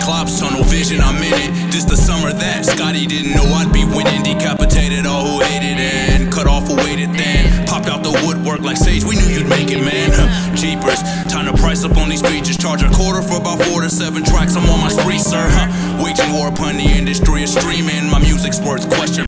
Cyclops, tunnel vision, I'm in it. This the summer that Scotty didn't know I'd be winning. Decapitated all who hated and cut off who waited then. Popped out the woodwork like Sage, we knew you'd make it, man. Jeepers, time to price up on these features. Charge a quarter for about 4 to 7 tracks. I'm on my street, sir. Waging war upon the industry of streaming. My music's worth question.